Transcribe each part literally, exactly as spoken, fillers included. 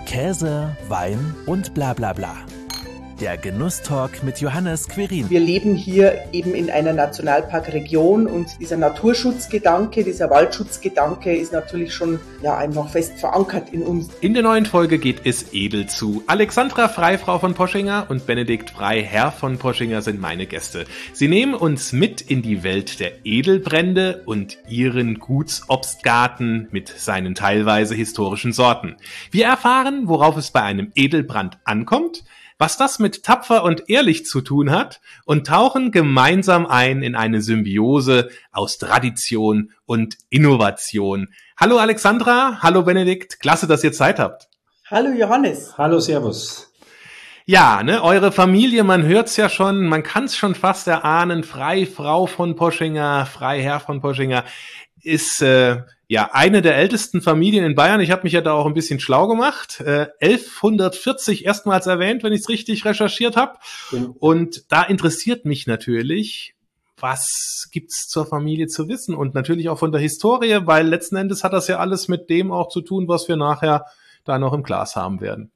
Käse, Wein und bla bla bla. Der Genusstalk mit Johannes Querin. Wir leben hier eben in einer Nationalparkregion und dieser Naturschutzgedanke, dieser Waldschutzgedanke ist natürlich schon ja einfach fest verankert in uns. In der neuen Folge geht es edel zu. Alexandra Frey, Frau von Poschinger, und Benedikt Frey, Herr von Poschinger, sind meine Gäste. Sie nehmen uns mit in die Welt der Edelbrände und ihren Gutsobstgarten mit seinen teilweise historischen Sorten. Wir erfahren, worauf es bei einem Edelbrand ankommt, was das mit tapfer und ehrlich zu tun hat, und tauchen gemeinsam ein in eine Symbiose aus Tradition und Innovation. Hallo Alexandra, hallo Benedikt, klasse, dass ihr Zeit habt. Hallo Johannes. Hallo, servus. Ja, ne, eure Familie, man hört's ja schon, man kann's schon fast erahnen, Frey, Frau von Poschinger, Frey, Herr von Poschinger, ist äh, ja eine der ältesten Familien in Bayern. Ich habe mich ja da auch ein bisschen schlau gemacht. Äh, elfhundertvierzig erstmals erwähnt, wenn ich es richtig recherchiert habe. Mhm. Und da interessiert mich natürlich, was gibt's zur Familie zu wissen? Und natürlich auch von der Historie, weil letzten Endes hat das ja alles mit dem auch zu tun, was wir nachher da noch im Glas haben werden.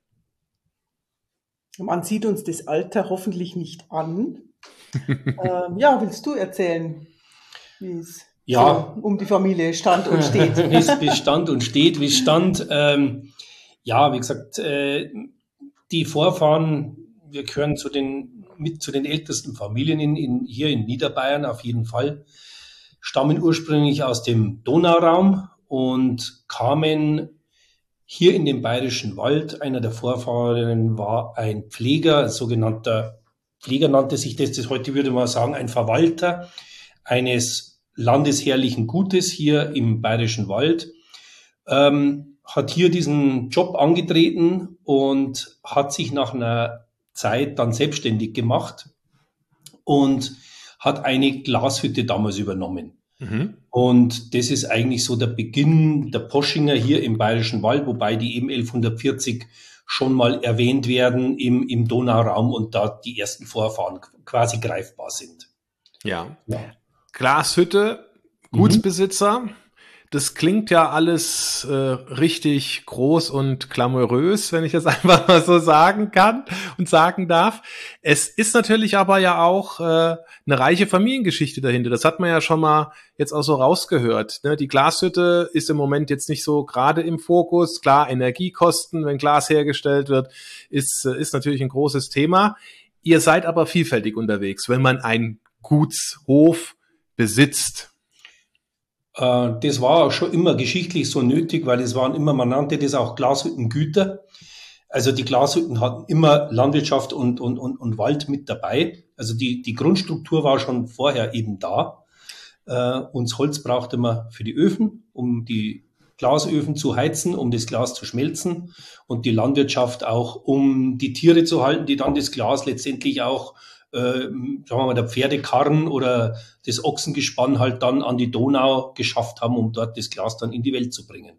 Man sieht uns das Alter hoffentlich nicht an. ähm, ja, willst du erzählen, wie es Ja, so um die Familie stand und steht? Wie es stand und steht, wie es stand. Ähm, ja, wie gesagt, äh, die Vorfahren, wir gehören zu den, mit zu den ältesten Familien in, in, hier in Niederbayern auf jeden Fall, stammen ursprünglich aus dem Donauraum und kamen hier in den Bayerischen Wald. Einer der Vorfahren war ein Pfleger, ein sogenannter Pfleger nannte sich das, das heute würde man sagen, ein Verwalter eines landesherrlichen Gutes hier im Bayerischen Wald, ähm, hat hier diesen Job angetreten und hat sich nach einer Zeit dann selbstständig gemacht und hat eine Glashütte damals übernommen. Mhm. Und das ist eigentlich so der Beginn der Poschinger hier im Bayerischen Wald, wobei die eben elfhundertvierzig schon mal erwähnt werden im, im Donauraum und da die ersten Vorfahren quasi greifbar sind. Ja. ja. Glashütte, Gutsbesitzer, mhm. Das klingt ja alles äh, richtig groß und glamourös, wenn ich das einfach mal so sagen kann und sagen darf. Es ist natürlich aber ja auch äh, eine reiche Familiengeschichte dahinter. Das hat man ja schon mal jetzt auch so rausgehört. Ne? Die Glashütte ist im Moment jetzt nicht so gerade im Fokus. Klar, Energiekosten, wenn Glas hergestellt wird, ist, ist natürlich ein großes Thema. Ihr seid aber vielfältig unterwegs, wenn man einen Gutshof besitzt. Das war auch schon immer geschichtlich so nötig, weil es waren immer, man nannte das auch Glashüttengüter. Also die Glashütten hatten immer Landwirtschaft und, und, und, und Wald mit dabei. Also die, die Grundstruktur war schon vorher eben da. Äh, und das Holz brauchte man für die Öfen, um die Glasöfen zu heizen, um das Glas zu schmelzen, und die Landwirtschaft auch, um die Tiere zu halten, die dann das Glas letztendlich auch Äh, sagen wir mal, der Pferdekarren oder das Ochsengespann halt dann an die Donau geschafft haben, um dort das Glas dann in die Welt zu bringen.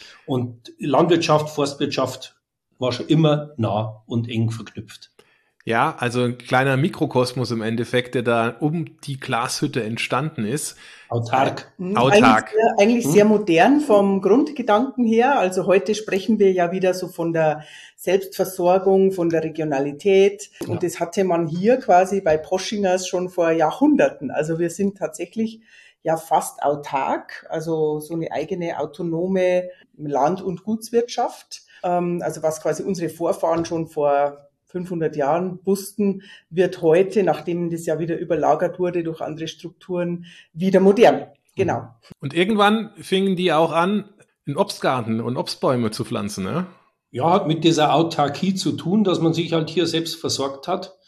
Und Landwirtschaft, Forstwirtschaft war schon immer nah und eng verknüpft. Ja, also ein kleiner Mikrokosmos im Endeffekt, der da um die Glashütte entstanden ist. Autark. Äh, Autark. Eigentlich, sehr, eigentlich hm? sehr modern vom Grundgedanken her. Also heute sprechen wir ja wieder so von der Selbstversorgung, von der Regionalität. Ja. Und das hatte man hier quasi bei Poschingers schon vor Jahrhunderten. Also wir sind tatsächlich ja fast autark, also so eine eigene autonome Land- und Gutswirtschaft. Ähm, also was quasi unsere Vorfahren schon vor fünfhundert Jahren wussten, wird heute, nachdem das ja wieder überlagert wurde durch andere Strukturen, wieder modern. Genau. Und irgendwann fingen die auch an, einen Obstgarten und Obstbäume zu pflanzen, ne? Ja, hat mit dieser Autarkie zu tun, dass man sich halt hier selbst versorgt hat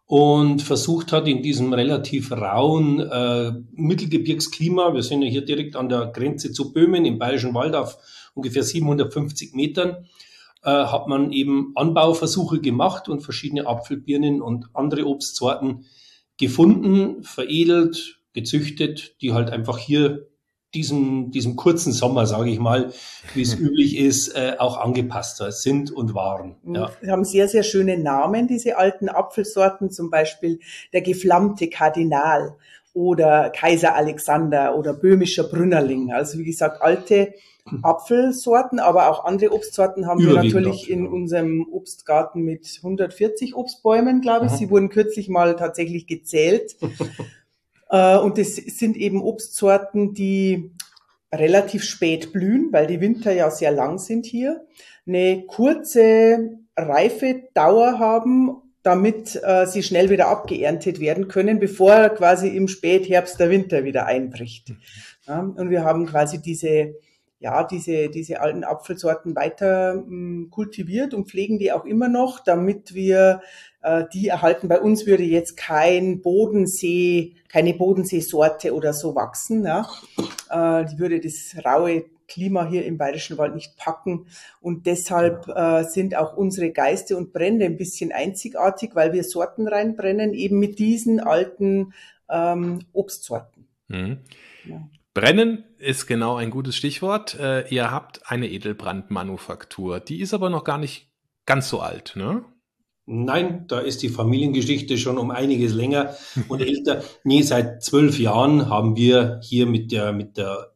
und versucht hat, in diesem relativ rauen äh, Mittelgebirgsklima, wir sind ja hier direkt an der Grenze zu Böhmen im Bayerischen Wald auf ungefähr siebenhundertfünfzig Metern, hat man eben Anbauversuche gemacht und verschiedene Apfelbirnen und andere Obstsorten gefunden, veredelt, gezüchtet, die halt einfach hier diesem, diesem kurzen Sommer, sage ich mal, wie es üblich ist, äh, auch angepasst sind und waren. Ja. Wir haben sehr, sehr schöne Namen, diese alten Apfelsorten, zum Beispiel der geflammte Kardinal oder Kaiser Alexander oder böhmischer Brünnerling. Also wie gesagt, alte Apfelsorten, aber auch andere Obstsorten haben wir natürlich Apfel, in ja. unserem Obstgarten mit hundertvierzig Obstbäumen, glaube ich. Aha. Sie wurden kürzlich mal tatsächlich gezählt. Und das sind eben Obstsorten, die relativ spät blühen, weil die Winter ja sehr lang sind hier, eine kurze Reifedauer haben, damit äh, sie schnell wieder abgeerntet werden können, bevor quasi im Spätherbst der Winter wieder einbricht. Ja, und wir haben quasi diese, ja, diese, diese alten Apfelsorten weiter mh, kultiviert und pflegen die auch immer noch, damit wir äh, die erhalten. Bei uns würde jetzt kein Bodensee, keine Bodenseesorte oder so wachsen. Ja. Äh, die würde das raue Klima hier im Bayerischen Wald nicht packen. Und deshalb äh, sind auch unsere Geiste und Brände ein bisschen einzigartig, weil wir Sorten reinbrennen, eben mit diesen alten ähm, Obstsorten. Mhm. Ja. Brennen ist genau ein gutes Stichwort. Äh, ihr habt eine Edelbrandmanufaktur. Die ist aber noch gar nicht ganz so alt, ne? Nein, da ist die Familiengeschichte schon um einiges länger und älter. Nee, seit zwölf Jahren haben wir hier mit der, mit der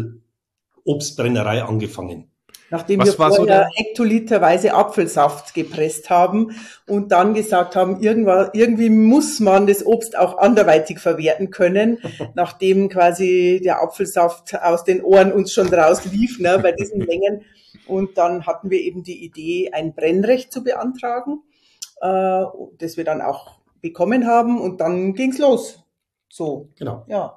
Edelobstbrennerei angefangen. Nachdem Was wir vorher so hektoliterweise Apfelsaft gepresst haben und dann gesagt haben, irgendwie muss man das Obst auch anderweitig verwerten können, nachdem quasi der Apfelsaft aus den Ohren uns schon rauslief, ne, bei diesen Mengen. Und dann hatten wir eben die Idee, ein Brennrecht zu beantragen, äh, das wir dann auch bekommen haben und dann ging's los. So, genau. Ja.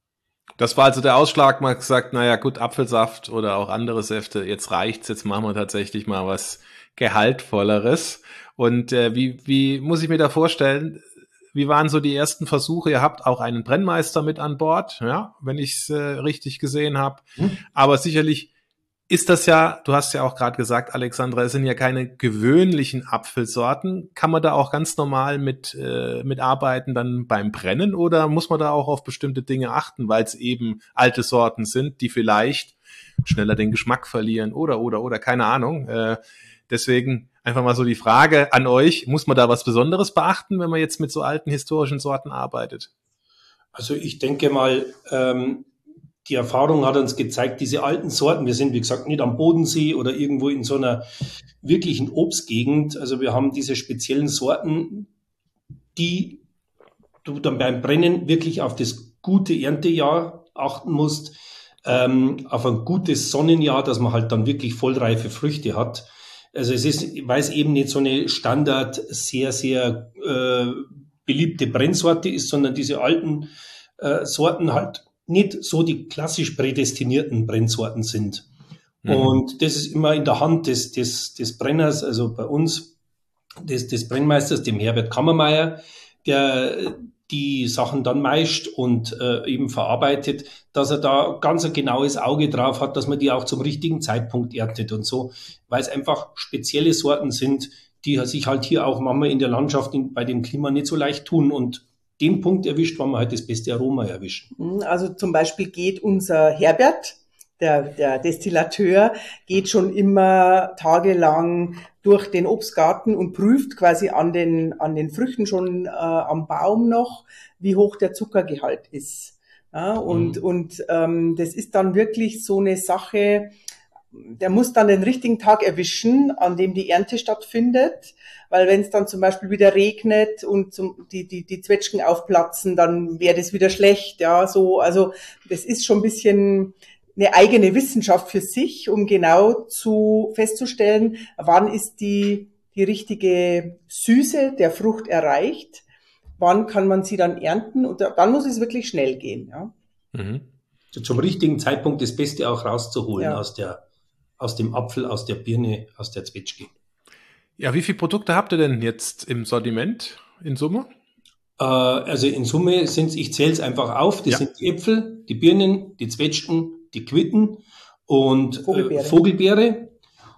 Das war also der Ausschlag, mal gesagt, naja gut, Apfelsaft oder auch andere Säfte, jetzt reicht's, jetzt machen wir tatsächlich mal was Gehaltvolleres. Und äh, wie, wie muss ich mir da vorstellen, wie waren so die ersten Versuche? Ihr habt auch einen Brennmeister mit an Bord, ja, wenn ich es äh, richtig gesehen habe. Hm. Aber sicherlich ist das ja, du hast ja auch gerade gesagt, Alexandra, es sind ja keine gewöhnlichen Apfelsorten. Kann man da auch ganz normal mit äh, mitarbeiten dann beim Brennen oder muss man da auch auf bestimmte Dinge achten, weil es eben alte Sorten sind, die vielleicht schneller den Geschmack verlieren oder, oder, oder, keine Ahnung. Äh, deswegen einfach mal so die Frage an euch, muss man da was Besonderes beachten, wenn man jetzt mit so alten historischen Sorten arbeitet? Also ich denke mal, ähm die Erfahrung hat uns gezeigt, diese alten Sorten, wir sind, wie gesagt, nicht am Bodensee oder irgendwo in so einer wirklichen Obstgegend. Also wir haben diese speziellen Sorten, die du dann beim Brennen wirklich auf das gute Erntejahr achten musst, ähm, auf ein gutes Sonnenjahr, dass man halt dann wirklich vollreife Früchte hat. Also es ist, weil es eben nicht so eine Standard, sehr, sehr äh, beliebte Brennsorte ist, sondern diese alten äh, Sorten halt nicht so die klassisch prädestinierten Brennsorten sind. Mhm. Und das ist immer in der Hand des, des, des Brenners, also bei uns, des, des Brennmeisters, dem Herbert Kammermeier, der die Sachen dann meischt und äh, eben verarbeitet, dass er da ganz ein genaues Auge drauf hat, dass man die auch zum richtigen Zeitpunkt erntet und so, weil es einfach spezielle Sorten sind, die sich halt hier auch manchmal in der Landschaft in, bei dem Klima nicht so leicht tun und den Punkt erwischt, wann wir halt das beste Aroma erwischen. Also zum Beispiel geht unser Herbert, der, der Destillateur, geht schon immer tagelang durch den Obstgarten und prüft quasi an den, an den Früchten schon äh, am Baum noch, wie hoch der Zuckergehalt ist. Ja, und, mhm. und ähm, das ist dann wirklich so eine Sache, der muss dann den richtigen Tag erwischen, an dem die Ernte stattfindet, weil wenn es dann zum Beispiel wieder regnet und zum, die, die, die Zwetschgen aufplatzen, dann wäre das wieder schlecht, ja, so, also das ist schon ein bisschen eine eigene Wissenschaft für sich, um genau zu festzustellen, wann ist die, die richtige Süße der Frucht erreicht, wann kann man sie dann ernten und dann muss es wirklich schnell gehen, ja. Mhm. Zum richtigen Zeitpunkt das Beste auch rauszuholen ja. aus der aus dem Apfel, aus der Birne, aus der Zwetschge. Ja, wie viele Produkte habt ihr denn jetzt im Sortiment in Summe? Äh, also in Summe sind ich zähle es einfach auf, das ja. sind die Äpfel, die Birnen, die Zwetschgen, die Quitten und Vogelbeere. Äh, Vogelbeere.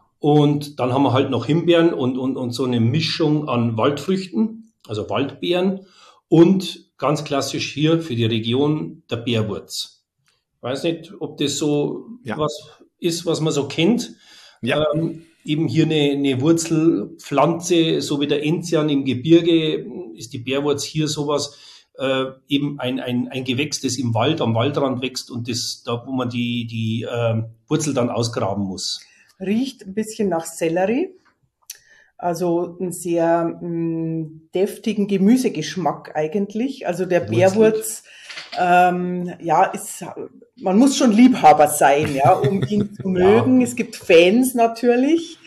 Und dann haben wir halt noch Himbeeren und, und, und so eine Mischung an Waldfrüchten, also Waldbeeren und ganz klassisch hier für die Region der Bärwurz. Ich weiß nicht, ob das so ja. was ist, was man so kennt. Ja. Ähm, eben hier eine, eine Wurzelpflanze, so wie der Enzian im Gebirge, ist die Bärwurz hier sowas, äh, eben ein, ein, ein Gewächs, das im Wald, am Waldrand wächst und das, da wo man die, die äh, Wurzel dann ausgraben muss. Riecht ein bisschen nach Sellerie. Also einen sehr mh, deftigen Gemüsegeschmack eigentlich. Also der Bärwurz, ähm, ja, ist, man muss schon Liebhaber sein, ja, um ihn zu mögen. Ja. Es gibt Fans natürlich.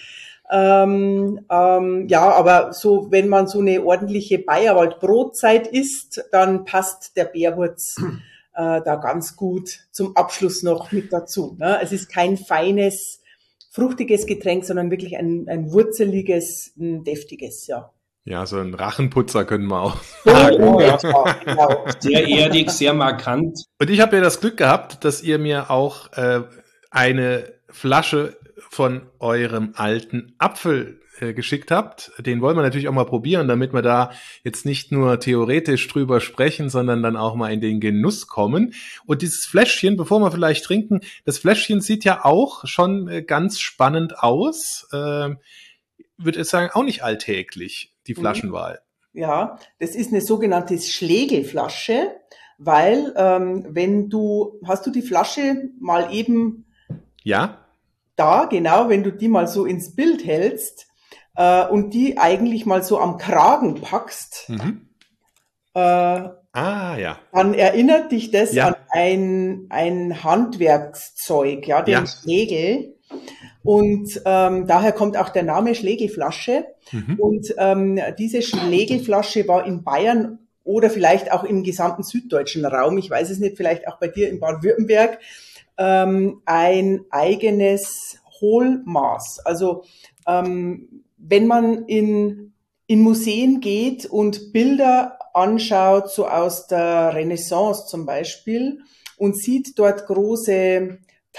Ähm, ähm, ja, aber so, wenn man so eine ordentliche Bayerwald-Brotzeit isst, dann passt der Bärwurz äh, da ganz gut zum Abschluss noch mit dazu. Ne? Es ist kein feines, fruchtiges Getränk, sondern wirklich ein, ein wurzeliges, ein deftiges, ja. Ja, so ein Rachenputzer können wir auch sagen. Oh, ja, genau. Sehr erdig, sehr markant. Und ich habe ja das Glück gehabt, dass ihr mir auch äh, eine Flasche von eurem alten Apfel äh, geschickt habt. Den wollen wir natürlich auch mal probieren, damit wir da jetzt nicht nur theoretisch drüber sprechen, sondern dann auch mal in den Genuss kommen. Und dieses Fläschchen, bevor wir vielleicht trinken, das Fläschchen sieht ja auch schon äh, ganz spannend aus. Äh, würde ich sagen, auch nicht alltäglich, die Flaschenwahl. Ja, das ist eine sogenannte Schlegelflasche, weil ähm, wenn du, hast du die Flasche mal eben ja da, genau, wenn du die mal so ins Bild hältst äh, und die eigentlich mal so am Kragen packst, mhm. äh, ah, ja. dann erinnert dich das ja. an ein, ein Handwerkszeug, ja, den ja. Schlegel. Und ähm, daher kommt auch der Name Schlegelflasche. Mhm. Und ähm, diese Schlegelflasche war in Bayern oder vielleicht auch im gesamten süddeutschen Raum, ich weiß es nicht, vielleicht auch bei dir in Baden-Württemberg, ähm, ein eigenes Hohlmaß. Also ähm, wenn man in, in Museen geht und Bilder anschaut, so aus der Renaissance zum Beispiel, und sieht dort große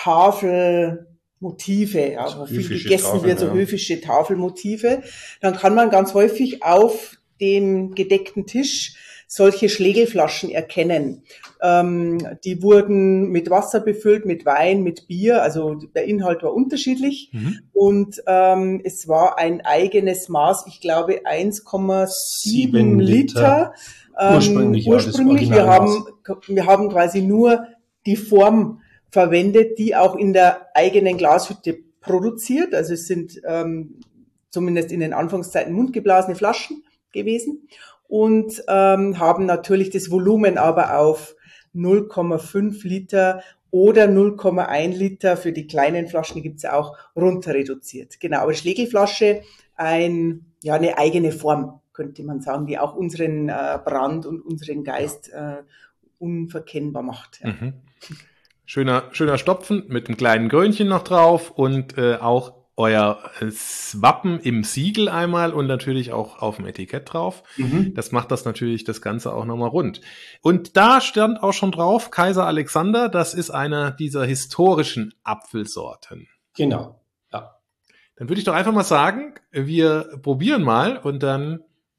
Tafel Motive, ja, wo viel gegessen Tafeln, wird, so ja. höfische Tafelmotive, dann kann man ganz häufig auf dem gedeckten Tisch solche Schlegelflaschen erkennen. Ähm, die wurden mit Wasser befüllt, mit Wein, mit Bier, also der Inhalt war unterschiedlich. Mhm. Und ähm, es war ein eigenes Maß, ich glaube eins Komma sieben Liter. Ähm, ursprünglich, ursprünglich ja, wir haben wir haben quasi nur die Form verwendet, die auch in der eigenen Glashütte produziert. Also es sind ähm, zumindest in den Anfangszeiten mundgeblasene Flaschen gewesen und ähm, haben natürlich das Volumen aber auf null Komma fünf Liter oder null Komma eins Liter für die kleinen Flaschen, die gibt's auch, runter reduziert. Genau, aber Schlegelflasche, ein, ja, eine eigene Form, könnte man sagen, die auch unseren äh, Brand und unseren Geist äh, unverkennbar macht. Ja. Mhm. Schöner, schöner Stopfen mit einem kleinen Krönchen noch drauf und äh, auch euer äh, Wappen im Siegel einmal und natürlich auch auf dem Etikett drauf. Mhm. Das macht das natürlich das Ganze auch nochmal rund. Und da stand auch schon drauf, Kaiser Alexander, das ist einer dieser historischen Apfelsorten. Genau, ja. Dann würde ich doch einfach mal sagen, wir probieren mal und dann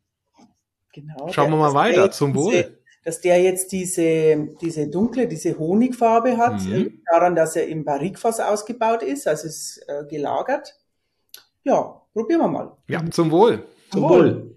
genau, schauen wir mal weiter. Zum Wohl. Dass der jetzt diese, diese dunkle, diese Honigfarbe hat, mhm. daran, dass er im Barrikfass ausgebaut ist, also es ist äh, gelagert. Ja, probieren wir mal. Ja, zum Wohl. Zum Wohl.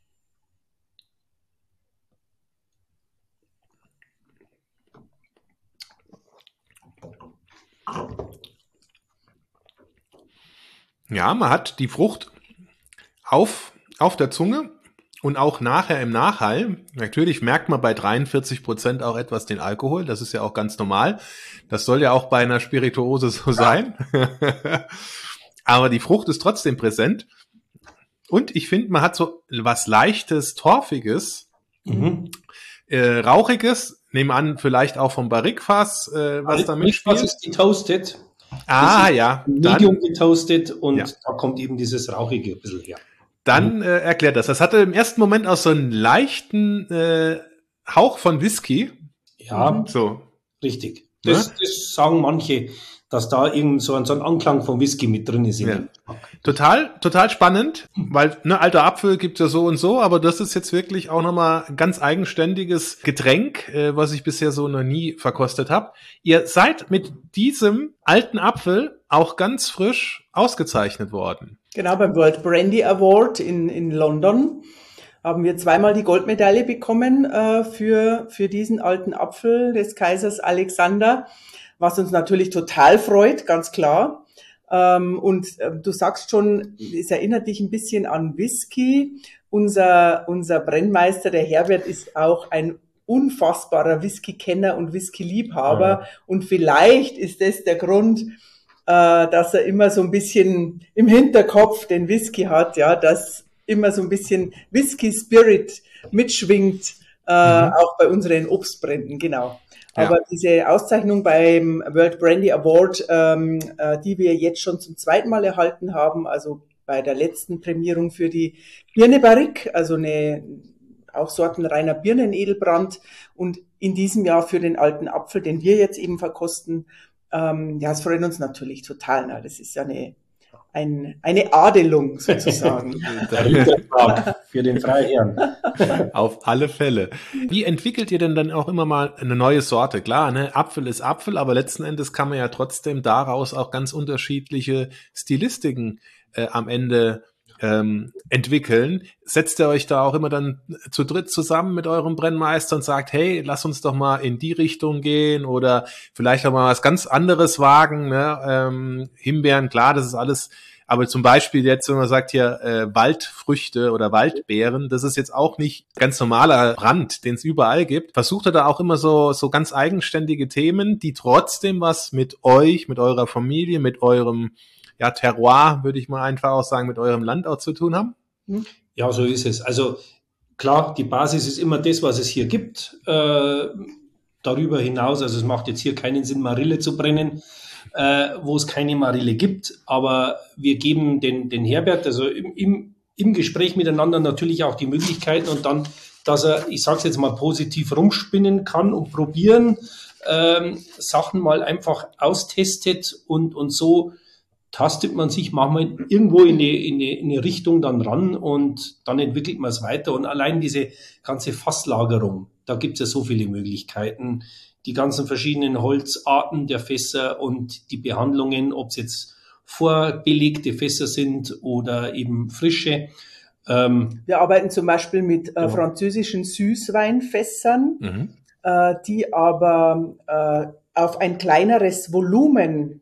Ja, man hat die Frucht auf, auf der Zunge. Und auch nachher im Nachhall, natürlich merkt man bei dreiundvierzig Prozent auch etwas den Alkohol, das ist ja auch ganz normal. Das soll ja auch bei einer Spirituose so sein. Aber die Frucht ist trotzdem präsent. Und ich finde, man hat so was Leichtes, Torfiges, mhm. äh, Rauchiges, nehmen an, vielleicht auch vom Barrikfass, äh, was da mitspielt. Das ist getoastet. Ah, ja. Medium getoastet und ja. da kommt eben dieses Rauchige ein bisschen her. Dann äh, erklärt das. Das hatte im ersten Moment auch so einen leichten äh, Hauch von Whisky. Ja, so. Richtig. Das, ja? das sagen manche, dass da irgend so ein, so ein Anklang von Whisky mit drin ist. Ja. Total, total spannend, weil ne, alter Apfel gibt's ja so und so, aber das ist jetzt wirklich auch nochmal ein ganz eigenständiges Getränk, äh, was ich bisher so noch nie verkostet habe. Ihr seid mit diesem alten Apfel auch ganz frisch ausgezeichnet worden. Genau, beim World Brandy Award in, in London. haben wir zweimal die Goldmedaille bekommen äh, für, für diesen alten Apfel des Kaisers Alexander, was uns natürlich total freut, ganz klar. Ähm, und äh, du sagst schon, es erinnert dich ein bisschen an Whisky. Unser, unser Brennmeister, der Herbert, ist auch ein unfassbarer Whisky-Kenner und Whisky-Liebhaber. Ja. Und vielleicht ist das der Grund, äh, dass er immer so ein bisschen im Hinterkopf den Whisky hat, ja, dass immer so ein bisschen Whisky-Spirit mitschwingt, äh, mhm. auch bei unseren Obstbränden, genau. Ja. Aber diese Auszeichnung beim World Brandy Award, ähm, äh, die wir jetzt schon zum zweiten Mal erhalten haben, also bei der letzten Prämierung für die Birne Barrique, also eine auch sortenreiner Birnenedelbrand, und in diesem Jahr für den alten Apfel, den wir jetzt eben verkosten. Ähm, ja, es freut uns natürlich total. Ne? Das ist ja eine, ein, eine Adelung sozusagen. Für den Freiherrn. Auf alle Fälle. Wie entwickelt ihr denn dann auch immer mal eine neue Sorte? Klar, ne? Apfel ist Apfel, aber letzten Endes kann man ja trotzdem daraus auch ganz unterschiedliche Stilistiken äh, am Ende ähm, entwickeln. Setzt ihr euch da auch immer dann zu dritt zusammen mit eurem Brennmeister und sagt, hey, lass uns doch mal in die Richtung gehen oder vielleicht auch mal was ganz anderes wagen, ne? ähm, Himbeeren, klar, das ist alles, aber zum Beispiel jetzt, wenn man sagt hier äh, Waldfrüchte oder Waldbeeren, das ist jetzt auch nicht ganz normaler Brand, den es überall gibt. Versucht ihr da auch immer so so ganz eigenständige Themen, die trotzdem was mit euch, mit eurer Familie, mit eurem ja, Terroir, würde ich mal einfach auch sagen, mit eurem Land auch zu tun haben? Ja, so ist es. Also klar, die Basis ist immer das, was es hier gibt. Äh, darüber hinaus, also es macht jetzt hier keinen Sinn, Marille zu brennen, äh, wo es keine Marille gibt. Aber wir geben den, den Herbert, also im, im, im Gespräch miteinander natürlich auch die Möglichkeiten und dann, dass er, ich sage es jetzt mal, positiv rumspinnen kann und probieren, ähm, Sachen mal einfach austestet und, und so tastet man sich manchmal irgendwo in eine, in, eine, in eine Richtung dann ran und dann entwickelt man es weiter. Und allein diese ganze Fasslagerung, da gibt es ja so viele Möglichkeiten. Die ganzen verschiedenen Holzarten der Fässer und die Behandlungen, ob es jetzt vorbelegte Fässer sind oder eben frische. Ähm, Wir arbeiten zum Beispiel mit äh, ja. französischen Süßweinfässern, mhm. äh, die aber äh, auf ein kleineres Volumen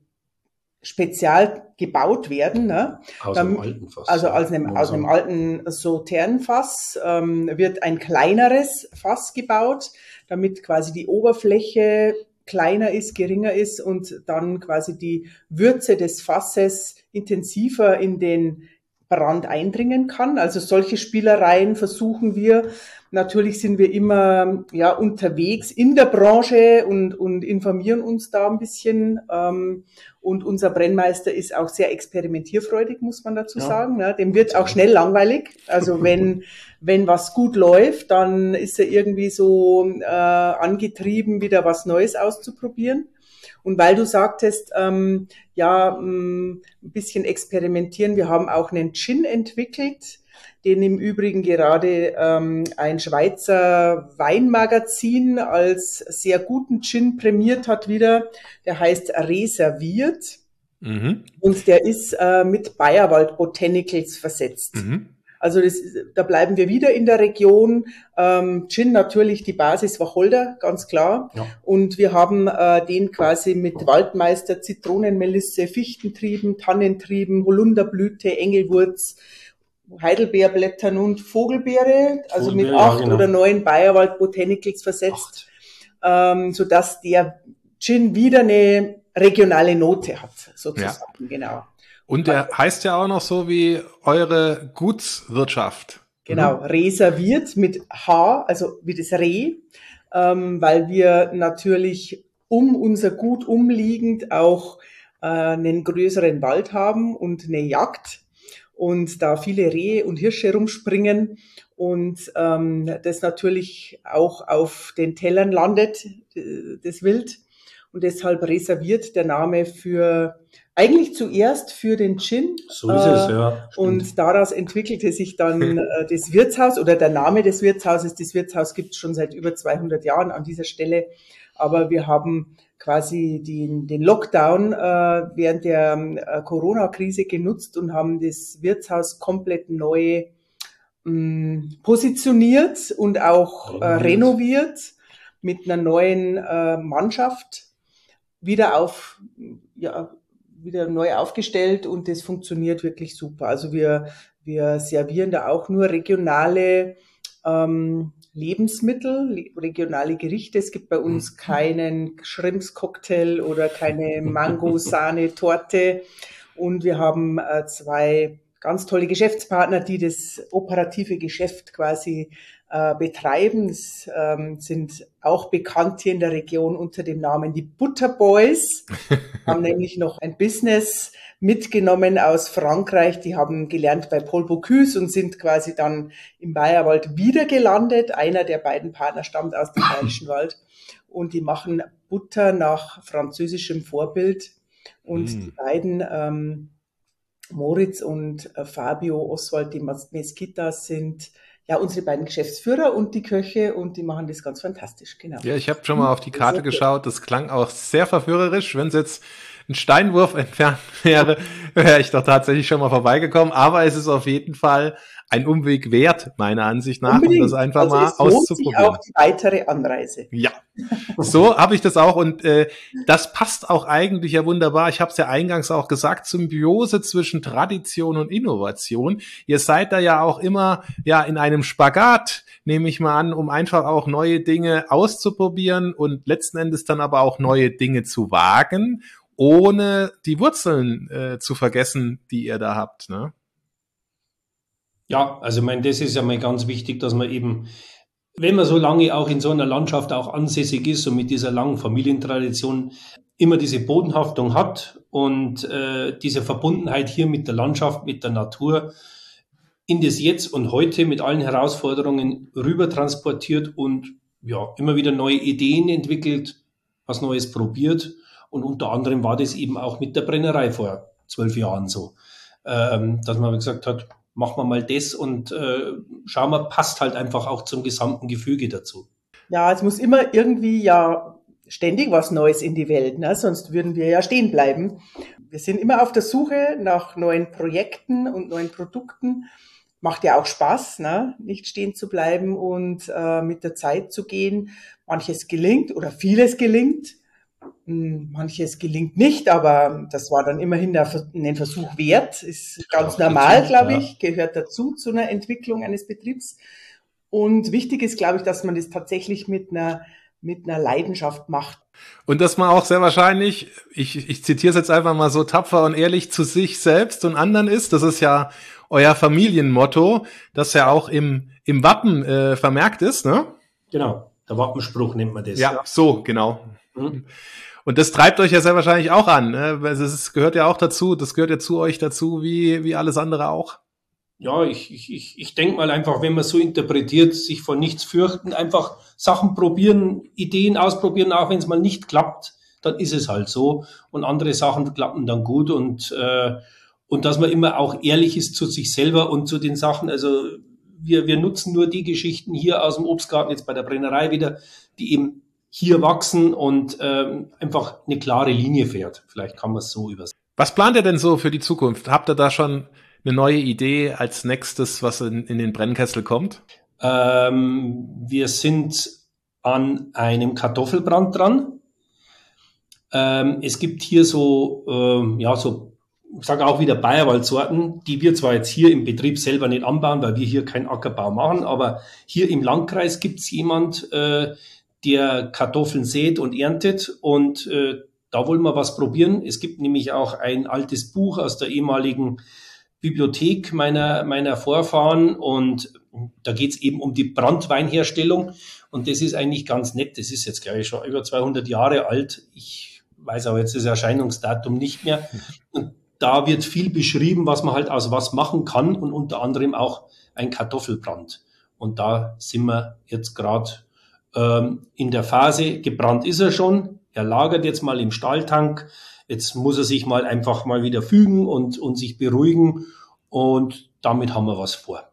spezial gebaut werden. Ne? Aus einem alten Fass. Also aus einem, aus einem alten Sauternfass ähm, wird ein kleineres Fass gebaut, damit quasi die Oberfläche kleiner ist, geringer ist und dann quasi die Würze des Fasses intensiver in den Brand eindringen kann. Also solche Spielereien versuchen wir. Natürlich sind wir immer ja unterwegs in der Branche und, und informieren uns da ein bisschen. Ähm, und unser Brennmeister ist auch sehr experimentierfreudig, muss man dazu ja. sagen. Ne? Dem wird auch schnell langweilig. Also wenn wenn was gut läuft, dann ist er irgendwie so äh, angetrieben, wieder was Neues auszuprobieren. Und weil du sagtest, ähm, ja, mh, ein bisschen experimentieren, wir haben auch einen Gin entwickelt, den im Übrigen gerade ähm, ein Schweizer Weinmagazin als sehr guten Gin prämiert hat wieder. Der heißt Reserviert mhm. und der ist äh, mit Bayerwald Botanicals versetzt. Mhm. Also das, da bleiben wir wieder in der Region. Ähm, Gin natürlich, die Basis Wacholder, ganz klar. Ja. Und wir haben äh, den quasi mit Waldmeister, Zitronenmelisse, Fichtentrieben, Tannentrieben, Holunderblüte, Engelwurz, Heidelbeerblättern und Vogelbeere, also Vogelbeere, mit acht ja, genau. oder neun Bayerwald Botanicals versetzt, ähm, sodass der Gin wieder eine regionale Note hat, sozusagen, ja. genau. Und der heißt ja auch noch so wie eure Gutswirtschaft. Genau, mhm. reserviert mit H, also wie das Reh, ähm, weil wir natürlich um unser Gut umliegend auch äh, einen größeren Wald haben und eine Jagd und da viele Rehe und Hirsche rumspringen und ähm, das natürlich auch auf den Tellern landet, das Wild. Und deshalb reserviert der Name für eigentlich zuerst für den Gin. So ist es, ja. Stimmt. Und daraus entwickelte sich dann äh, das Wirtshaus oder der Name des Wirtshauses. Das Wirtshaus gibt es schon seit über zweihundert Jahren an dieser Stelle. Aber wir haben quasi den, den Lockdown äh, während der äh, Corona-Krise genutzt und haben das Wirtshaus komplett neu mh, positioniert und auch äh, renoviert mit einer neuen äh, Mannschaft wieder auf, ja, wieder neu aufgestellt und das funktioniert wirklich super. Also wir, wir servieren da auch nur regionale ähm, Lebensmittel, regionale Gerichte. Es gibt bei uns keinen Shrimps-Cocktail oder keine Mango-Sahne-Torte. Und wir haben äh, zwei ganz tolle Geschäftspartner, die das operative Geschäft quasi äh, betreiben. Es ähm, sind auch bekannt hier in der Region unter dem Namen die Butter Boys. Haben nämlich noch ein Business mitgenommen aus Frankreich. Die haben gelernt bei Paul Bocuse und sind quasi dann im Bayerwald wieder gelandet. Einer der beiden Partner stammt aus dem Bayerischen Wald und die machen Butter nach französischem Vorbild. Und mm. die beiden, ähm, Moritz und äh, Fabio Oswald, die Mesquitas, sind ja unsere beiden Geschäftsführer und die Köche und die machen das ganz fantastisch, genau. Ja, ich habe schon mal auf die Karte geschaut, das klang auch sehr verführerisch. Wenn es jetzt ein Steinwurf entfernt wäre, wäre ich doch tatsächlich schon mal vorbeigekommen, aber es ist auf jeden Fall ein Umweg wert, meiner Ansicht nach, Unbedingt. um das einfach also mal es lohnt auszuprobieren. sich auch die weitere Anreise. Ja, so habe ich das auch und äh, das passt auch eigentlich ja wunderbar. Ich habe es ja eingangs auch gesagt, Symbiose zwischen Tradition und Innovation. Ihr seid da ja auch immer ja in einem Spagat, nehme ich mal an, um einfach auch neue Dinge auszuprobieren und letzten Endes dann aber auch neue Dinge zu wagen, ohne die Wurzeln äh, zu vergessen, die ihr da habt, ne? Ja, also ich meine, das ist ja mal ganz wichtig, dass man eben, wenn man so lange auch in so einer Landschaft auch ansässig ist und mit dieser langen Familientradition immer diese Bodenhaftung hat und äh, diese Verbundenheit hier mit der Landschaft, mit der Natur in das Jetzt und Heute mit allen Herausforderungen rüber transportiert und ja, immer wieder neue Ideen entwickelt, was Neues probiert. Und unter anderem war das eben auch mit der Brennerei vor zwölf Jahren so, ähm, dass man gesagt hat, machen wir mal das und äh, schauen wir, passt halt einfach auch zum gesamten Gefüge dazu. Ja, es muss immer irgendwie ja ständig was Neues in die Welt, ne? Sonst würden wir ja stehen bleiben. Wir sind immer auf der Suche nach neuen Projekten und neuen Produkten. Macht ja auch Spaß, ne? Nicht stehen zu bleiben und äh, mit der Zeit zu gehen. Manches gelingt oder vieles gelingt. Manches gelingt nicht, aber das war dann immerhin ein Versuch wert. Ist ganz normal, glaube ich, gehört dazu zu einer Entwicklung eines Betriebs. Und wichtig ist, glaube ich, dass man das tatsächlich mit einer mit einer Leidenschaft macht. Und dass man auch sehr wahrscheinlich, ich, ich zitiere es jetzt einfach mal so, tapfer und ehrlich zu sich selbst und anderen ist. Das ist ja euer Familienmotto, das ja auch im im Wappen äh, vermerkt ist, ne? Genau, der Wappenspruch nennt man das. Ja, ja. so, genau. Mhm. Und das treibt euch ja sehr wahrscheinlich auch an, ne? Das gehört ja auch dazu, das gehört ja zu euch dazu, wie wie alles andere auch. Ja, ich ich ich, ich denke mal einfach, wenn man so interpretiert, sich vor nichts fürchten, einfach Sachen probieren, Ideen ausprobieren, auch wenn es mal nicht klappt, dann ist es halt so. Und andere Sachen klappen dann gut und äh, und dass man immer auch ehrlich ist zu sich selber und zu den Sachen. Also wir wir nutzen nur die Geschichten hier aus dem Obstgarten, jetzt bei der Brennerei wieder, die eben hier wachsen und ähm, einfach eine klare Linie fährt. Vielleicht kann man es so übersetzen. Was plant ihr denn so für die Zukunft? Habt ihr da schon eine neue Idee als nächstes, was in, in den Brennkessel kommt? Ähm, wir sind an einem Kartoffelbrand dran. Ähm, es gibt hier so, ähm, ja, so, ich sage auch wieder Bayerwaldsorten, die wir zwar jetzt hier im Betrieb selber nicht anbauen, weil wir hier keinen Ackerbau machen, aber hier im Landkreis gibt es jemand, äh, der Kartoffeln sät und erntet und äh, da wollen wir was probieren. Es gibt nämlich auch ein altes Buch aus der ehemaligen Bibliothek meiner meiner Vorfahren und da geht es eben um die Branntweinherstellung und das ist eigentlich ganz nett. Das ist jetzt, glaube ich, schon über zweihundert Jahre alt. Ich weiß aber jetzt das Erscheinungsdatum nicht mehr. Und da wird viel beschrieben, was man halt aus was machen kann und unter anderem auch ein Kartoffelbrand. Und da sind wir jetzt gerade in der Phase, gebrannt ist er schon, er lagert jetzt mal im Stahltank, jetzt muss er sich mal einfach mal wieder fügen und, und sich beruhigen und damit haben wir was vor.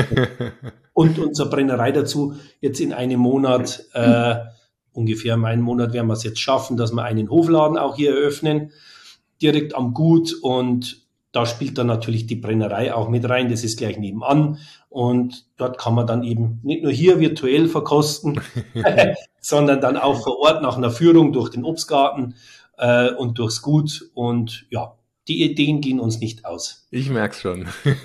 Und unsere Brennerei dazu, jetzt in einem Monat, äh, ungefähr in einem Monat werden wir es jetzt schaffen, dass wir einen Hofladen auch hier eröffnen, direkt am Gut und da spielt dann natürlich die Brennerei auch mit rein. Das ist gleich nebenan. Und dort kann man dann eben nicht nur hier virtuell verkosten, sondern dann auch vor Ort nach einer Führung durch den Obstgarten äh, und durchs Gut. Und ja, die Ideen gehen uns nicht aus. Ich merk's schon.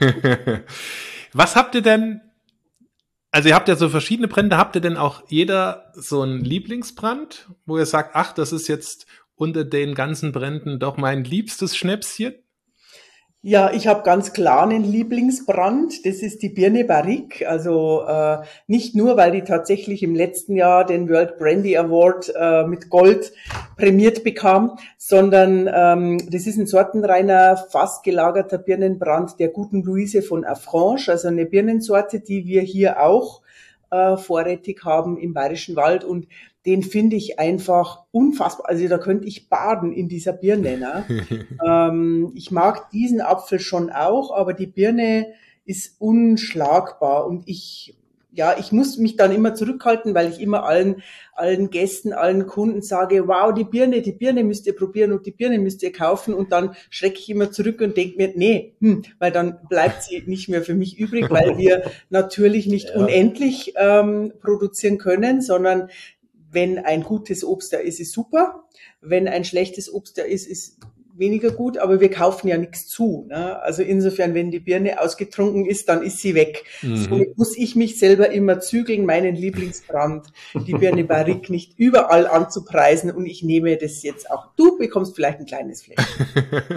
Was habt ihr denn, also ihr habt ja so verschiedene Brände, habt ihr denn auch jeder so einen Lieblingsbrand, wo ihr sagt, ach, das ist jetzt unter den ganzen Bränden doch mein liebstes Schnäpschen? Ja, ich habe ganz klar einen Lieblingsbrand. Das ist die Birne Barrique. Also äh, nicht nur, weil die tatsächlich im letzten Jahr den World Brandy Award äh, mit Gold prämiert bekam, sondern ähm, das ist ein sortenreiner, fast gelagerter Birnenbrand der guten Louise von Affranche, also eine Birnensorte, die wir hier auch äh, vorrätig haben im Bayerischen Wald. Und den finde ich einfach unfassbar. Also da könnte ich baden in dieser Birne. Ne? ähm, ich mag diesen Apfel schon auch, aber die Birne ist unschlagbar. Und ich, ja, ich muss mich dann immer zurückhalten, weil ich immer allen, allen Gästen, allen Kunden sage, wow, die Birne, die Birne müsst ihr probieren und die Birne müsst ihr kaufen. Und dann schrecke ich immer zurück und denke mir, nee, hm, weil dann bleibt sie nicht mehr für mich übrig, weil wir natürlich nicht ja. unendlich ähm, produzieren können, sondern wenn ein gutes Obst da ist, ist super. Wenn ein schlechtes Obst da ist, ist weniger gut. Aber wir kaufen ja nichts zu. Ne? Also insofern, wenn die Birne ausgetrunken ist, dann ist sie weg. Mhm. Somit muss ich mich selber immer zügeln, meinen Lieblingsbrand, die Birne Barrique, nicht überall anzupreisen. Und ich nehme das jetzt auch. Du bekommst vielleicht ein kleines Fläschchen.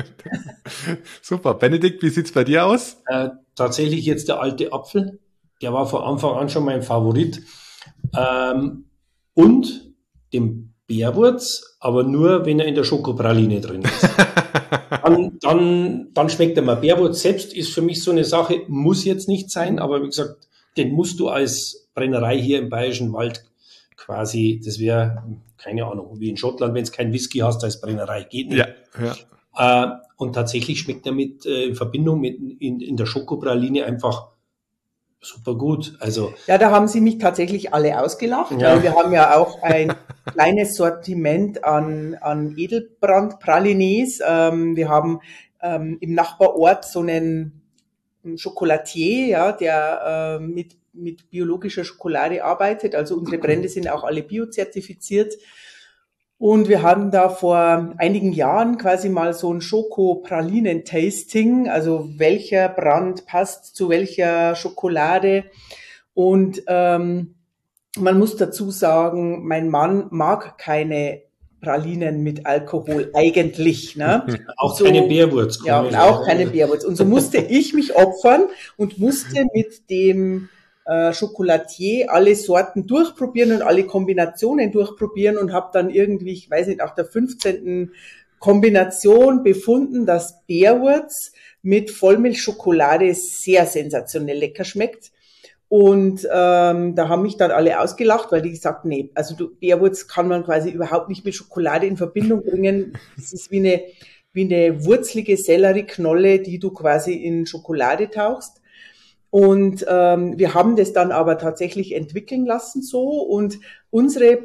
Super. Benedikt, wie sieht's bei dir aus? Äh, tatsächlich jetzt der alte Apfel. Der war von Anfang an schon mein Favorit. Ähm, Und dem Bärwurz, aber nur, wenn er in der Schokopraline drin ist. dann, dann, dann schmeckt er mal. Bärwurz selbst ist für mich so eine Sache, muss jetzt nicht sein, aber wie gesagt, den musst du als Brennerei hier im Bayerischen Wald quasi, das wäre, keine Ahnung, wie in Schottland, wenn es kein Whisky hast als Brennerei, geht nicht. Ja, ja. Äh, und tatsächlich schmeckt er mit, äh, in Verbindung mit in, in der Schokopraline einfach super gut. Also ja, da haben sie mich tatsächlich alle ausgelacht, ja. Weil wir haben ja auch ein kleines Sortiment an, an Edelbrand-Pralines. Ähm, wir haben ähm, im Nachbarort so einen Chocolatier, ja, der äh, mit, mit biologischer Schokolade arbeitet. Also unsere Brände sind auch alle biozertifiziert. Und wir hatten da vor einigen Jahren quasi mal so ein Schoko-Pralinen-Tasting, also welcher Brand passt zu welcher Schokolade. Und ähm, man muss dazu sagen, mein Mann mag keine Pralinen mit Alkohol eigentlich. Ne? Auch so, keine Bärwurz. Ja, und auch keine Bärwurz. Und so musste ich mich opfern und musste mit dem Chocolatier alle Sorten durchprobieren und alle Kombinationen durchprobieren und habe dann irgendwie, ich weiß nicht, nach der fünfzehnten Kombination befunden, dass Bärwurz mit Vollmilchschokolade sehr sensationell lecker schmeckt. Und ähm, da haben mich dann alle ausgelacht, weil die gesagt, nee, also du, Bärwurz kann man quasi überhaupt nicht mit Schokolade in Verbindung bringen. Es ist wie eine, wie eine wurzelige Sellerieknolle, die du quasi in Schokolade tauchst. Und ähm, wir haben das dann aber tatsächlich entwickeln lassen so und unsere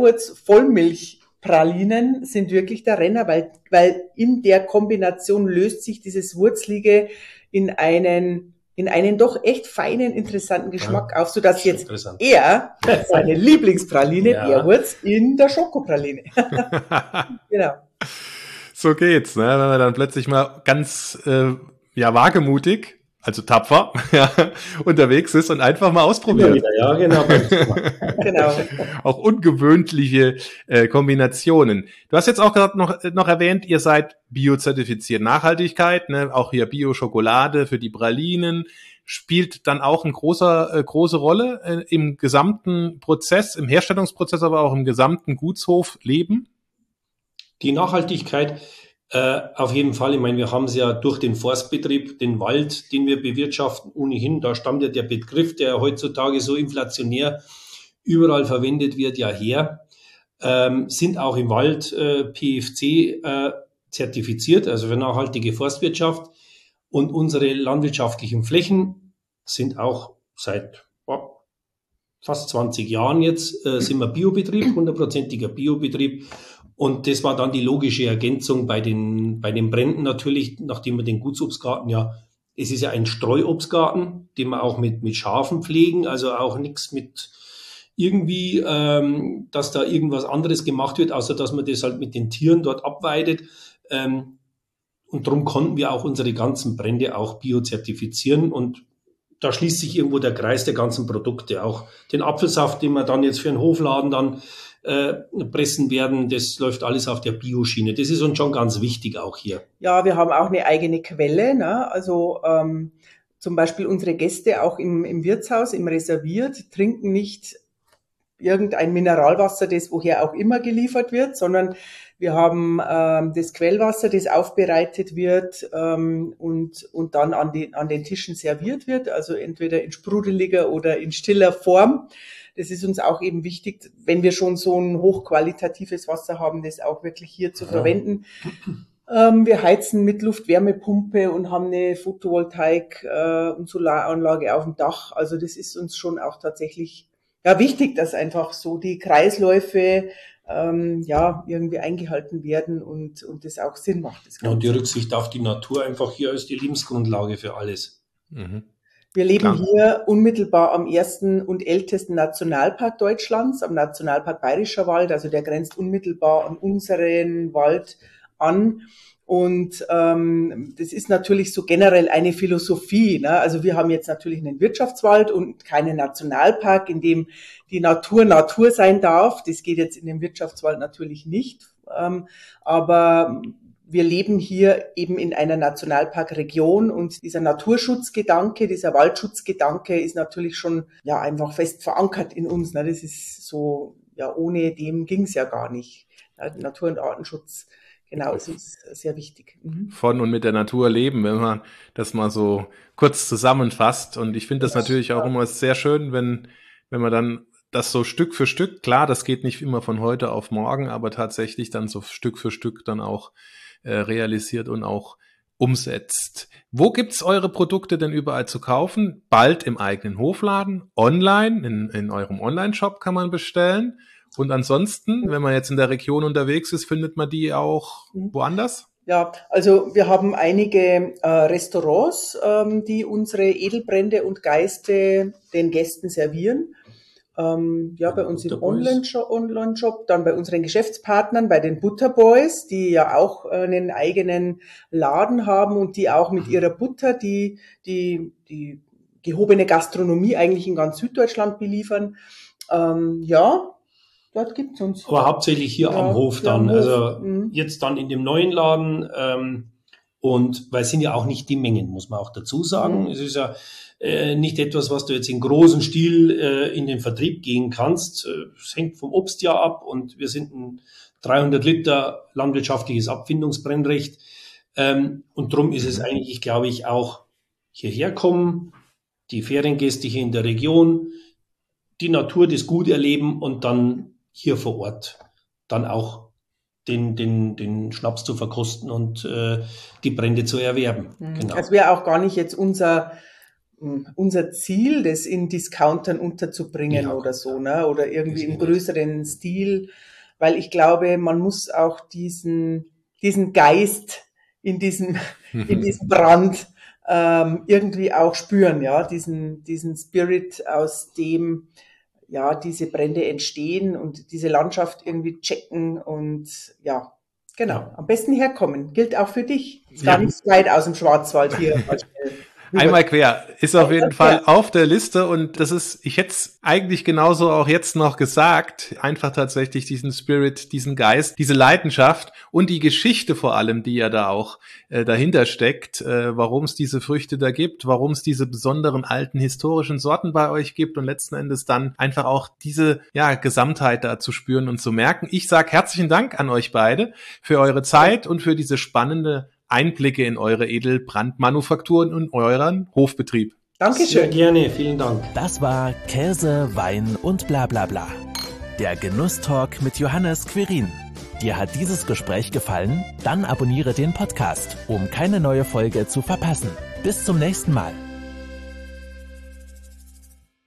Bärwurz-Vollmilchpralinen sind wirklich der Renner, weil, weil in der Kombination löst sich dieses Wurzelige in einen, in einen doch echt feinen, interessanten Geschmack ja, auf, sodass jetzt er seine Lieblingspraline ja. Bärwurz in der Schokopraline. Genau. So geht's, ne? Wenn man dann plötzlich mal ganz äh, ja wagemutig, also tapfer, ja, unterwegs ist und einfach mal ausprobiert. Ja, genau. genau. Auch ungewöhnliche äh, Kombinationen. Du hast jetzt auch gerade noch, noch erwähnt, ihr seid biozertifiziert. Nachhaltigkeit, ne, auch hier Bio-Schokolade für die Pralinen, spielt dann auch eine große, äh, große Rolle äh, im gesamten Prozess, im Herstellungsprozess, aber auch im gesamten Gutshofleben? Die Nachhaltigkeit Äh, auf jeden Fall, ich meine, wir haben es ja durch den Forstbetrieb, den Wald, den wir bewirtschaften, ohnehin, da stammt ja der Begriff, der heutzutage so inflationär überall verwendet wird, ja her, ähm, sind auch im Wald äh, P F C äh, zertifiziert, also für nachhaltige Forstwirtschaft, und unsere landwirtschaftlichen Flächen sind auch seit oh, fast zwanzig Jahren jetzt, äh, sind wir Biobetrieb, hundertprozentiger Biobetrieb. Und das war dann die logische Ergänzung bei den, bei den Bränden natürlich, nachdem wir den Gutsobstgarten ja, es ist ja ein Streuobstgarten, den wir auch mit, mit Schafen pflegen, also auch nichts mit irgendwie, ähm, dass da irgendwas anderes gemacht wird, außer dass man das halt mit den Tieren dort abweidet. Ähm, und darum konnten wir auch unsere ganzen Brände auch biozertifizieren und da schließt sich irgendwo der Kreis der ganzen Produkte. Auch den Apfelsaft, den wir dann jetzt für einen Hofladen dann äh, pressen werden, das läuft alles auf der Bioschiene. Das ist uns schon ganz wichtig auch hier. Ja, wir haben auch eine eigene Quelle, ne? Also ähm, zum Beispiel unsere Gäste auch im, im Wirtshaus, im Reserviert, trinken nicht irgendein Mineralwasser, das woher auch immer geliefert wird, sondern wir haben ähm, das Quellwasser, das aufbereitet wird ähm, und und dann an den an den Tischen serviert wird, also entweder in sprudeliger oder in stiller Form. Das ist uns auch eben wichtig, wenn wir schon so ein hochqualitatives Wasser haben, das auch wirklich hier zu ja. verwenden. Ähm, wir heizen mit Luftwärmepumpe und haben eine Photovoltaik- äh, und Solaranlage auf dem Dach. Also das ist uns schon auch tatsächlich ja wichtig, dass einfach so die Kreisläufe ähm, ja irgendwie eingehalten werden und und das auch Sinn macht. Das ja, und die Rücksicht auf die Natur einfach hier als die Lebensgrundlage für alles. Mhm. Wir leben Klar. hier unmittelbar am ersten und ältesten Nationalpark Deutschlands, am Nationalpark Bayerischer Wald. Also der grenzt unmittelbar an unseren Wald an. Und ähm, das ist natürlich so generell eine Philosophie, ne? Also wir haben jetzt natürlich einen Wirtschaftswald und keinen Nationalpark, in dem die Natur Natur sein darf. Das geht jetzt in dem Wirtschaftswald natürlich nicht. Ähm, aber wir leben hier eben in einer Nationalparkregion und dieser Naturschutzgedanke, dieser Waldschutzgedanke ist natürlich schon ja einfach fest verankert in uns, ne? Das ist so, ja, ohne dem ging's ja gar nicht. Ja, Natur- und Artenschutz. Genau, es ist sehr wichtig. Mhm. Von und mit der Natur leben, wenn man das mal so kurz zusammenfasst. Und ich finde das natürlich auch immer sehr schön, wenn, wenn man dann das so Stück für Stück, klar, das geht nicht immer von heute auf morgen, aber tatsächlich dann so Stück für Stück dann auch äh, realisiert und auch umsetzt. Wo gibt's eure Produkte denn überall zu kaufen? Bald im eigenen Hofladen, online, in, in eurem Online-Shop kann man bestellen. Und ansonsten, wenn man jetzt in der Region unterwegs ist, findet man die auch woanders? Ja, also wir haben einige äh, Restaurants, ähm, die unsere Edelbrände und Geiste den Gästen servieren. Ähm, ja, bei uns im Online-Shop, Online-Shop, dann bei unseren Geschäftspartnern, bei den Butterboys, die ja auch einen eigenen Laden haben und die auch mit ihrer Butter die die die gehobene Gastronomie eigentlich in ganz Süddeutschland beliefern. Ähm, ja. Dort gibt's uns. Aber hauptsächlich hier ja, am Hof dann, Hof. also mhm. jetzt dann in dem neuen Laden ähm, und weil es sind ja auch nicht die Mengen, muss man auch dazu sagen. Mhm. Es ist ja äh, nicht etwas, was du jetzt in großem Stil äh, in den Vertrieb gehen kannst. Es hängt vom Obstjahr ab und wir sind ein dreihundert Liter landwirtschaftliches Abfindungsbrennrecht ähm, und drum ist es eigentlich, glaube ich, auch hierher kommen, die Feriengäste hier in der Region, die Natur, das gut erleben und dann hier vor Ort dann auch den, den, den Schnaps zu verkosten und äh, die Brände zu erwerben. Mhm. Genau. Es wäre auch gar nicht jetzt unser, unser Ziel, das in Discountern unterzubringen ja, oder so, ne? Oder irgendwie im größeren nicht. Stil, weil ich glaube, man muss auch diesen, diesen Geist in diesem, in diesem Brand ähm, irgendwie auch spüren, ja, diesen, diesen Spirit, aus dem ja, diese Brände entstehen und diese Landschaft irgendwie checken und ja, genau, am besten herkommen. Gilt auch für dich. Ist gar ja. nicht weit aus dem Schwarzwald hier. Einmal quer ist auf jeden Fall auf der Liste und das ist, ich hätte es eigentlich genauso auch jetzt noch gesagt, einfach tatsächlich diesen Spirit, diesen Geist, diese Leidenschaft und die Geschichte vor allem, die ja da auch äh, dahinter steckt, äh, warum es diese Früchte da gibt, warum es diese besonderen alten historischen Sorten bei euch gibt und letzten Endes dann einfach auch diese ja Gesamtheit da zu spüren und zu merken. Ich sage herzlichen Dank an euch beide für eure Zeit und für diese spannende Einblicke in eure Edelbrandmanufakturen und euren Hofbetrieb. Dankeschön. Sehr gerne, vielen Dank. Das war Käse, Wein und bla bla bla. Der Genusstalk mit Johannes Quirin. Dir hat dieses Gespräch gefallen? Dann abonniere den Podcast, um keine neue Folge zu verpassen. Bis zum nächsten Mal.